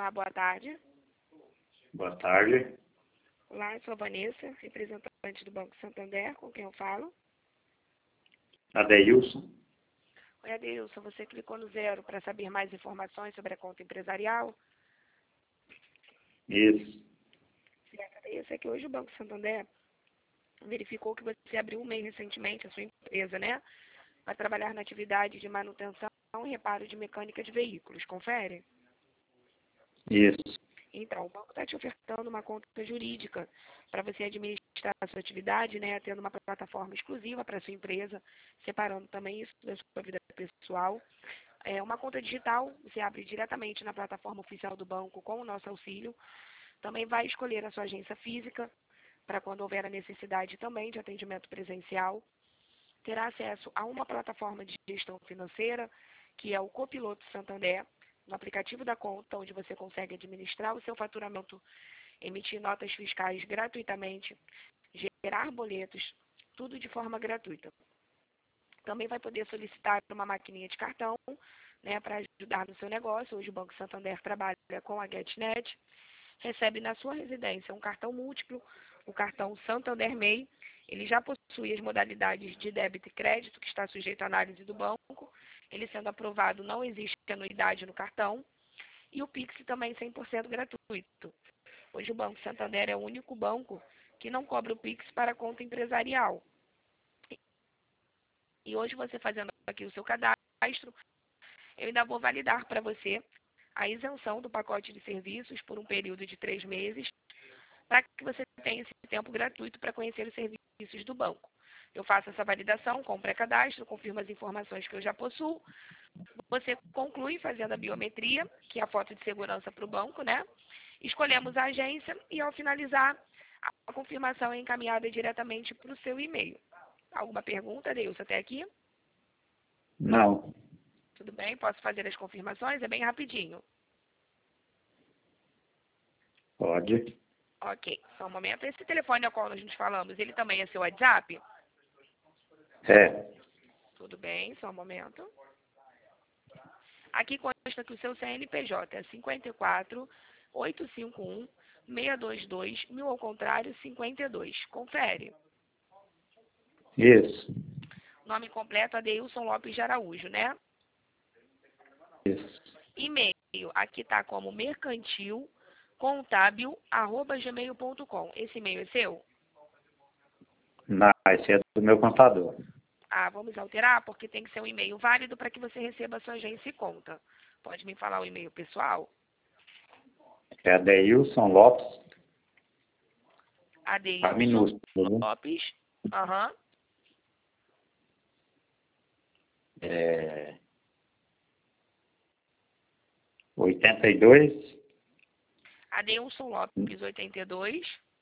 Olá, boa tarde. Boa tarde. Olá, eu sou a Vanessa, representante do Banco Santander, com quem eu falo. Adeilson. Oi, Adeilson, você clicou no 0 para saber mais informações sobre a conta empresarial? Isso. Certo, Adeilson, é que hoje o Banco Santander verificou que você abriu um MEI recentemente, a sua empresa, né? Para trabalhar na atividade de manutenção e reparo de mecânica de veículos. Confere? Isso. Então, o banco está te ofertando uma conta jurídica para você administrar a sua atividade, né, tendo uma plataforma exclusiva para a sua empresa, separando também isso da sua vida pessoal. É uma conta digital, você abre diretamente na plataforma oficial do banco com o nosso auxílio. Também vai escolher a sua agência física, para quando houver a necessidade também de atendimento presencial. Terá acesso a uma plataforma de gestão financeira, que é o Copiloto Santander, no aplicativo da conta, onde você consegue administrar o seu faturamento, emitir notas fiscais gratuitamente, gerar boletos, tudo de forma gratuita. Também vai poder solicitar uma maquininha de cartão, né, para ajudar no seu negócio. Hoje o Banco Santander trabalha com a GetNet. Recebe na sua residência um cartão múltiplo, o cartão Santander MEI. Ele já possui as modalidades de débito e crédito, que está sujeito à análise do banco. Ele sendo aprovado, não existe anuidade no cartão. E o Pix também 100% gratuito. Hoje o Banco Santander é o único banco que não cobra o Pix para a conta empresarial. E hoje você fazendo aqui o seu cadastro, eu ainda vou validar para você a isenção do pacote de serviços por um período de 3 meses, para que você tenha esse tempo gratuito para conhecer os serviços do banco. Eu faço essa validação com o pré-cadastro, confirmo as informações que eu já possuo. Você conclui fazendo a biometria, que é a foto de segurança para o banco, né? Escolhemos a agência e, ao finalizar, a confirmação é encaminhada diretamente para o seu e-mail. Alguma pergunta, Deilson, até aqui? Não. Tudo bem? Posso fazer as confirmações? É bem rapidinho. Pode. Ok, só um momento. Esse telefone ao qual nós nos falamos, ele também é seu WhatsApp? É. Tudo bem, só um momento. Aqui consta que o seu CNPJ é 54 851 622 1000 ao contrário 52. Confere. Isso. Nome completo Adeilson Lopes de Araújo, né? Isso. E-mail, aqui está como mercantilcontábil@gmail.com. Esse e-mail é seu? Não, esse é do meu contador. Ah, vamos alterar porque tem que ser um e-mail válido para que você receba a sua agência e conta. Pode me falar o e-mail pessoal? É Adeilson Lopes, a Adeilson minúsculo, né? Lopes. Aham. É 82 Adeilson Lopes 82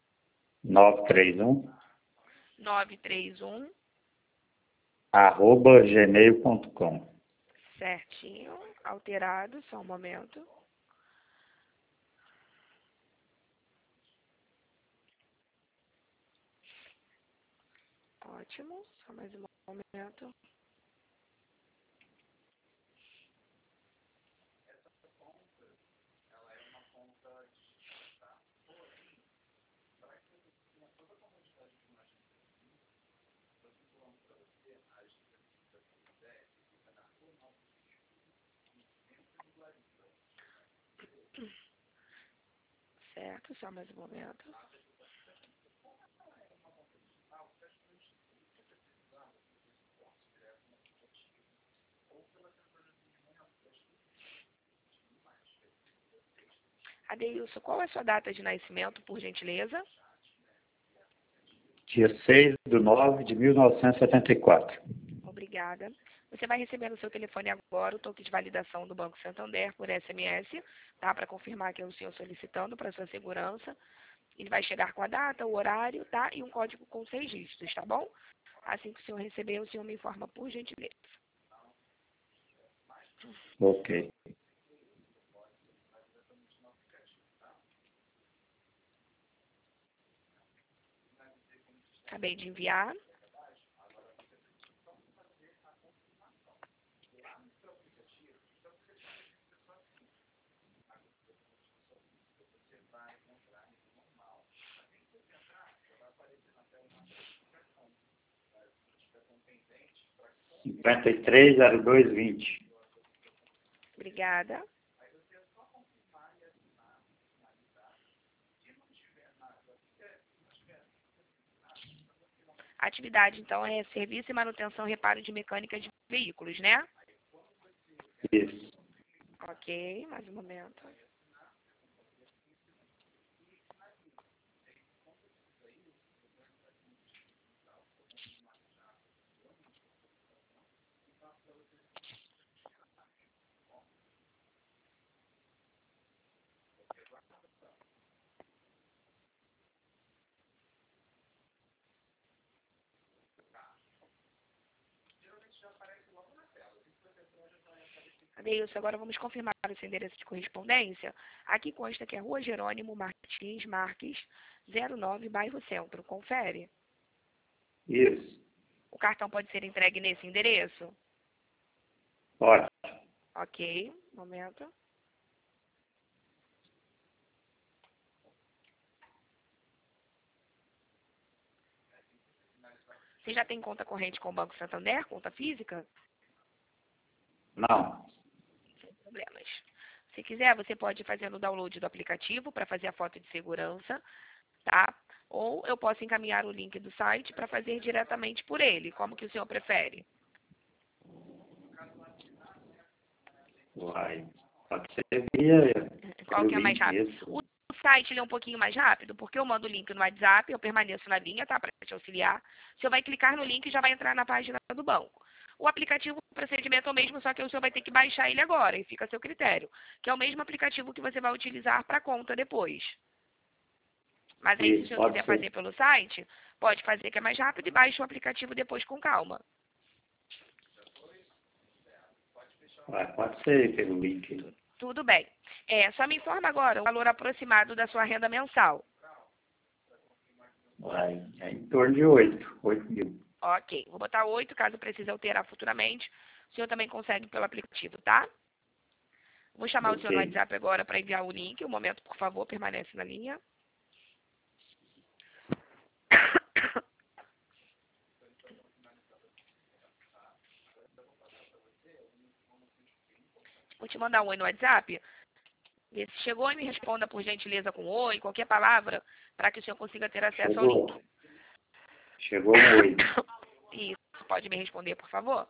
931 931 @gmail.com. certinho, alterado, só um momento. Ótimo, só mais um momento. Certo, só mais um momento. Adeilson, qual é a sua data de nascimento, por gentileza? Dia 6/9/1974. Obrigada. Você vai receber no seu telefone agora o toque de validação do Banco Santander por SMS, tá? Para confirmar que é o senhor solicitando para sua segurança. Ele vai chegar com a data, o horário, tá? E um código com 6 dígitos, tá bom? Assim que o senhor receber, o senhor me informa por gentileza. Ok. Acabei de enviar. 530220. Obrigada. A atividade, então, é serviço e manutenção e reparo de mecânica de veículos, né? Isso. Ok, mais um momento. Adeilson, agora vamos confirmar o seu endereço de correspondência. Aqui consta que é Rua Jerônimo Martins Marques, 09, Bairro Centro. Confere. Isso. O cartão pode ser entregue nesse endereço? Pode. Ok, momento. Você já tem conta corrente com o Banco Santander, conta física? Não. Sem problemas. Se quiser, você pode fazer o download do aplicativo para fazer a foto de segurança, tá? Ou eu posso encaminhar o link do site para fazer diretamente por ele. Como que o senhor prefere? Vai. Pode ser via Qual pelo que é mais link rápido? mesmo. O site ele é um pouquinho mais rápido, porque eu mando o link no WhatsApp, eu permaneço na linha, tá? Para te auxiliar. O senhor vai clicar no link e já vai entrar na página do banco. O aplicativo, o procedimento é o mesmo, só que o senhor vai ter que baixar ele agora, e fica a seu critério. Que é o mesmo aplicativo que você vai utilizar para a conta depois. Mas aí, se o Isso, senhor pode quiser ser. fazer pelo site, pode fazer que é mais rápido e baixa o aplicativo depois com calma. Vai, pode ser pelo link. Tudo bem. Só me informa agora o valor aproximado da sua renda mensal. Vai. É em torno de 8 mil. Ok, vou botar 8, caso precise alterar futuramente. O senhor também consegue pelo aplicativo, tá? Vou chamar o senhor no Ok. WhatsApp agora para enviar o link. Um momento, por favor, permanece na linha. Vou te mandar um oi no WhatsApp. Vê se chegou e me responda, por gentileza, com oi, qualquer palavra, para que o senhor consiga ter acesso ao link. Chegou um 8. Isso, pode me responder, por favor?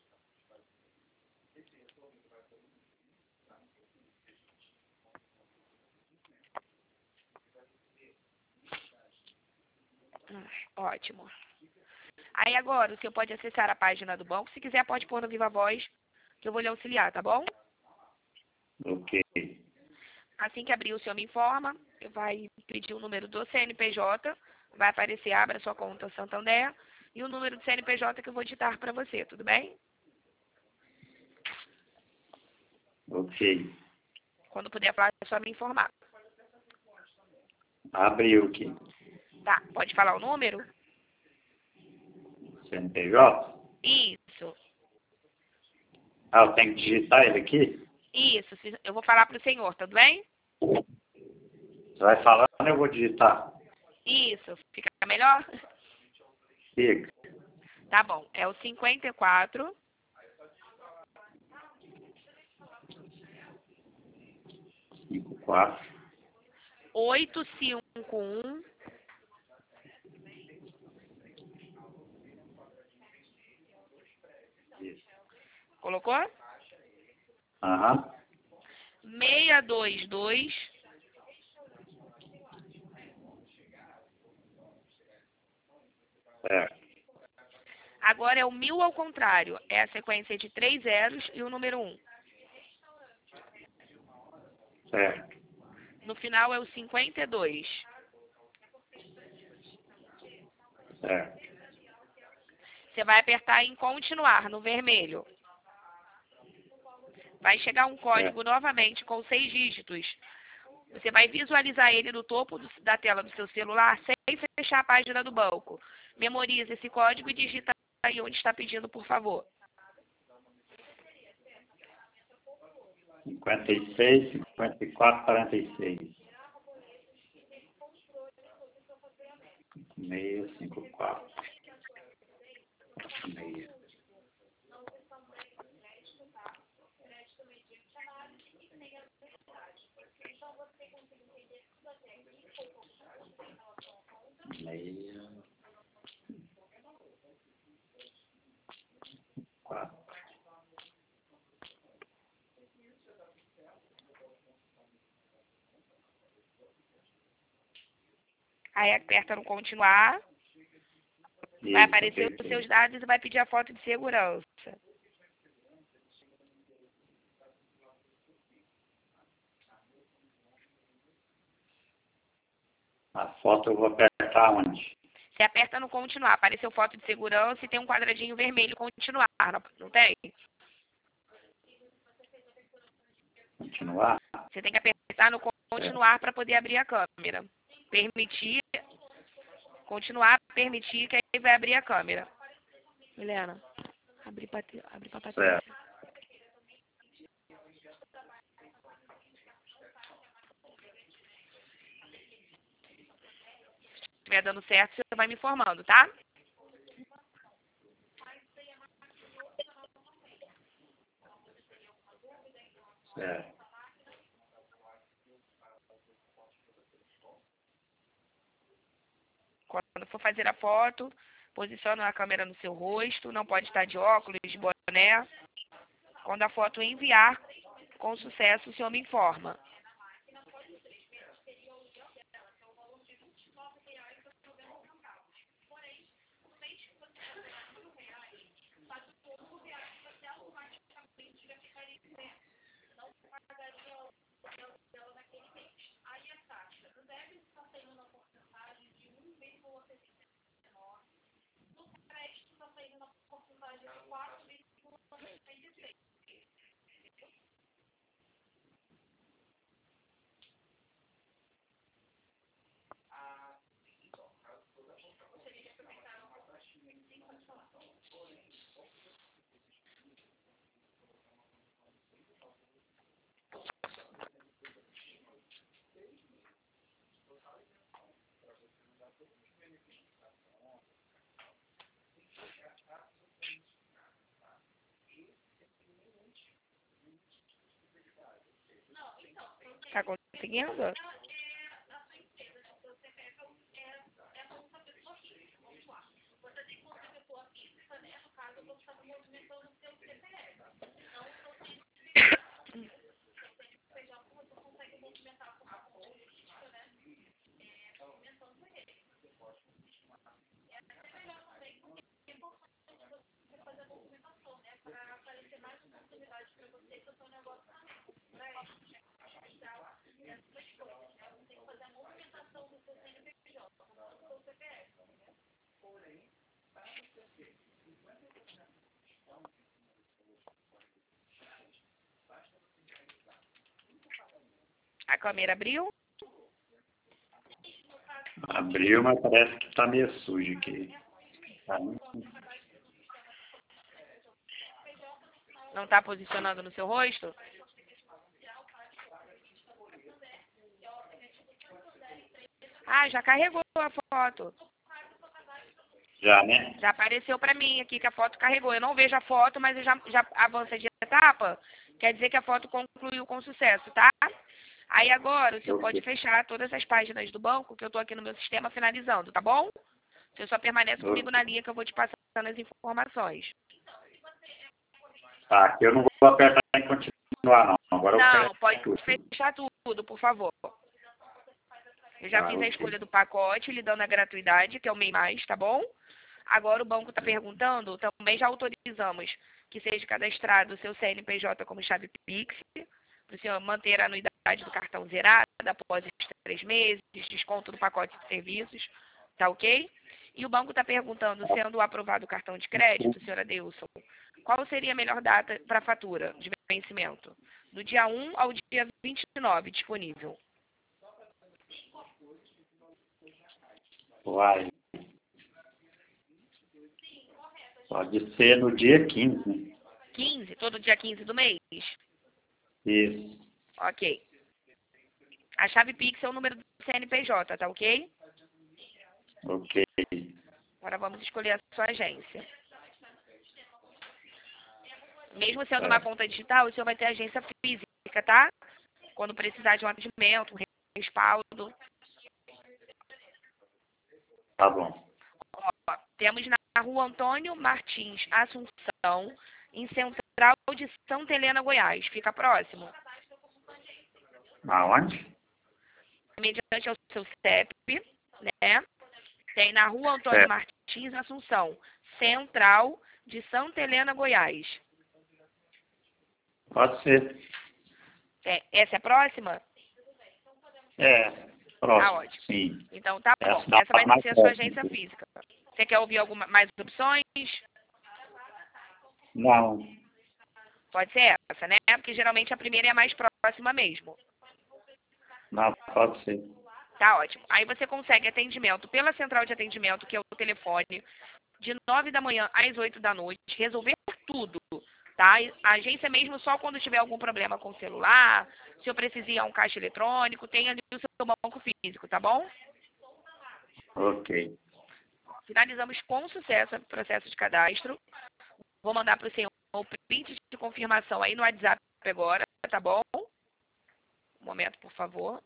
Ótimo. Aí agora, o senhor pode acessar a página do banco. Se quiser, pode pôr no Viva Voz, que eu vou lhe auxiliar, tá bom? Ok. Assim que abrir, o senhor me informa. Vai pedir o número do CNPJ. Vai aparecer, abra sua conta Santander. E o número do CNPJ que eu vou digitar para você, tudo bem? Ok. Quando puder falar, é só me informar. Abriu aqui. Tá, pode falar o número? CNPJ? Isso, Ah, eu tenho que digitar ele aqui? isso. Eu vou falar para o senhor, tudo bem? Você vai falando, eu vou digitar. Isso, fica melhor? Fica. Tá bom, é o 54 54. 851 Isso. colocou? Aham. 622 Certo. Agora é o 1000 ao contrário. É a sequência de 3 zeros e o número 1. Certo. No final é o 52. Certo. Você vai apertar em continuar, no vermelho. Vai chegar um código Certo. novamente com 6 dígitos. Você vai visualizar ele no topo da tela do seu celular sem fechar a página do banco. Memorize esse código e digita aí onde está pedindo, por favor. 56, 54, 46. 6, 54. 6. 6, 4. Aí aperta no continuar, vai aparecer os seus dados e vai pedir a foto de segurança. A foto eu vou apertar onde? Você aperta no continuar, apareceu foto de segurança e tem um quadradinho vermelho continuar, não tem? Continuar? Você tem que apertar no continuar para poder abrir a câmera. Permitir, continuar, permitir, que aí vai abrir a câmera. Helena, abre para Patrícia. Certo. Se estiver dando certo, você vai me informando, tá? Certo. Quando for fazer a foto, posiciona a câmera no seu rosto, não pode estar de óculos, de boné. Quando a foto enviar, com sucesso, o senhor me informa. Tá conseguindo? A câmera abriu? Abriu, mas parece que está meio sujo aqui. Tá muito... Não está posicionando no seu rosto? Ah, já carregou a foto. Já, né? Já apareceu para mim aqui que a foto carregou. Eu não vejo a foto, mas eu já avança de etapa. Quer dizer que a foto concluiu com sucesso, tá? Aí agora o senhor pode fechar todas as páginas do banco, que eu estou aqui no meu sistema finalizando, tá bom? O senhor só permanece comigo na linha que eu vou te passando as informações. Tá, aqui eu não vou apertar em continuar, não. Agora eu Não, quero pode tudo. fechar tudo, por favor. Eu já Tá, fiz a ok. escolha do pacote, lhe dando a gratuidade, que é o MEI+, tá bom? Agora o banco está perguntando, também já autorizamos que seja cadastrado o seu CNPJ como chave Pix, para o senhor manter a anuidade do cartão zerada após os 3 meses, desconto do pacote de serviços, tá ok? E o banco está perguntando, sendo aprovado o cartão de crédito, senhora Deilson, qual seria a melhor data para a fatura de vencimento? Do dia 1 ao dia 29, disponível. Vai. Pode ser no dia 15, né? 15, todo dia 15 do mês? Isso. Ok. A chave Pix é o número do CNPJ, tá ok? Ok. Agora vamos escolher a sua agência. Mesmo sendo uma conta digital, o senhor vai ter agência física, tá? Quando precisar de um atendimento, um respaldo. Tá bom. Ó, temos na Rua Antônio Martins, Assunção, em Central de Santa Helena, Goiás. Fica próximo. Aonde? Mediante ao seu CEP, né? Tem na Rua Antônio Certo. Martins, Assunção, Central de Santa Helena, Goiás. Pode ser. Essa é a próxima? É, Tá próximo. ótimo. Sim. Então tá bom. Essa dá Essa vai mais ser a sua próximo. agência física. Você quer ouvir mais opções? Não. Pode ser essa, né? Porque geralmente a primeira é a mais próxima mesmo. Não, pode ser. Tá ótimo. Aí você consegue atendimento pela central de atendimento, que é o telefone, de 9 da manhã às 8 da noite, resolver tudo, tá? A agência mesmo só quando tiver algum problema com o celular, se eu precisar um caixa eletrônico, tem ali o seu banco físico, tá bom? Ok. Finalizamos com sucesso o processo de cadastro. Vou mandar para o senhor o print de confirmação aí no WhatsApp agora, tá bom? Um momento, por favor.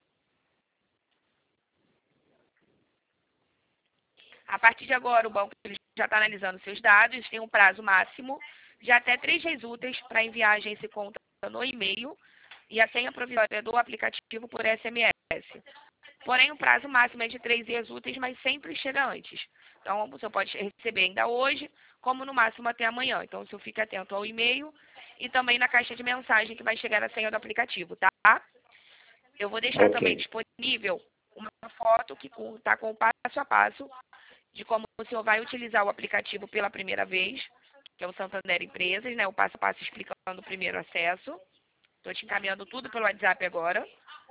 A partir de agora, o banco ele já está analisando seus dados, tem um prazo máximo de até 3 dias úteis para enviar a agência e conta no e-mail e a senha provisória do aplicativo por SMS. Porém, o prazo máximo é de 3 dias úteis, mas sempre chega antes. Então, você pode receber ainda hoje, como no máximo até amanhã. Então, o senhor fique atento ao e-mail e também na caixa de mensagem que vai chegar a senha do aplicativo, tá? Eu vou deixar também disponível uma foto que está com o passo a passo de como o senhor vai utilizar o aplicativo pela primeira vez, que é o Santander Empresas, né? O passo a passo explicando o primeiro acesso. Estou te encaminhando tudo pelo WhatsApp agora.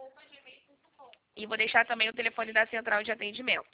E vou deixar também o telefone da central de atendimento.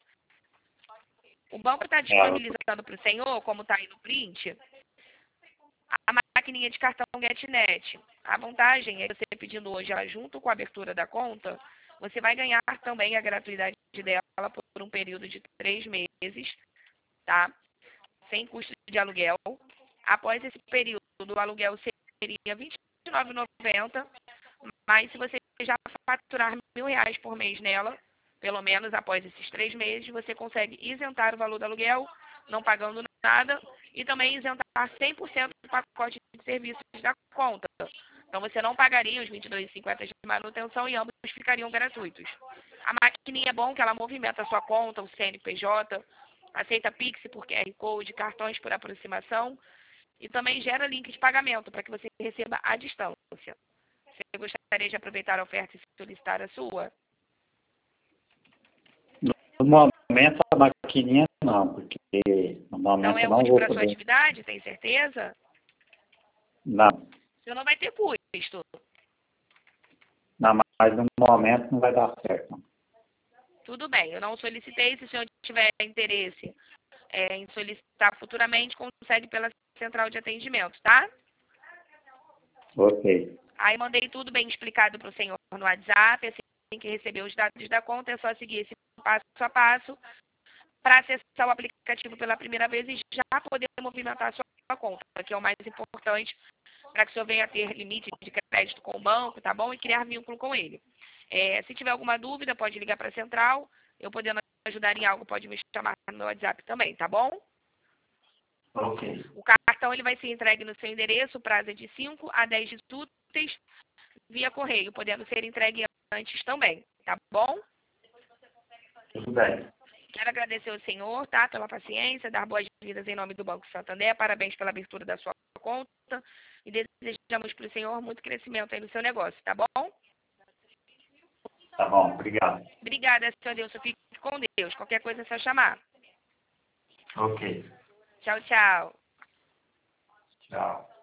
O banco está disponibilizando para o senhor, como está aí no print, a maquininha de cartão GetNet. A vantagem é que você pedindo hoje ela junto com a abertura da conta, você vai ganhar também a gratuidade dela por um período de 3 meses, tá? Sem custo de aluguel. Após esse período, o aluguel seria R$ 29,90, mas se você já faturar R$ 1.000 por mês nela, pelo menos após esses 3 meses, você consegue isentar o valor do aluguel, não pagando nada, e também isentar 100% do pacote de serviços da conta. Então você não pagaria os R$ 22,50 de manutenção e ambos ficariam gratuitos. A maquininha é bom que ela movimenta a sua conta, o CNPJ, aceita Pix por QR Code, cartões por aproximação e também gera link de pagamento para que você receba à distância. Você gostaria de aproveitar a oferta e solicitar a sua? No momento, a maquininha não, porque no momento Não é eu não útil vou para a sua poder. atividade, tem certeza? Não, Você não vai ter custo. não, mas no momento não vai dar certo. Não. Tudo bem, eu não solicitei. Se o senhor tiver interesse em solicitar futuramente, consegue pela central de atendimento, tá? Ok. Aí mandei tudo bem explicado para o senhor no WhatsApp. Assim que receber os dados da conta, é só seguir esse passo a passo para acessar o aplicativo pela primeira vez e já poder movimentar a sua conta, que é o mais importante para que o senhor venha a ter limite de crédito com o banco, tá bom? E criar vínculo com ele. Se tiver alguma dúvida, pode ligar para a central. Eu podendo ajudar em algo, pode me chamar no meu WhatsApp também, tá bom? Ok. O cartão ele vai ser entregue no seu endereço, o prazo é de 5 a 10 dias úteis, via correio, podendo ser entregue antes também, tá bom? Tudo bem. Quero agradecer ao senhor, tá, pela paciência, dar boas-vindas em nome do Banco Santander, parabéns pela abertura da sua conta e desejamos para o senhor muito crescimento aí no seu negócio, tá bom? Tá bom, obrigado. Obrigada, senhor Deus, fique com Deus, qualquer coisa é só chamar. Ok. Tchau, tchau. Tchau.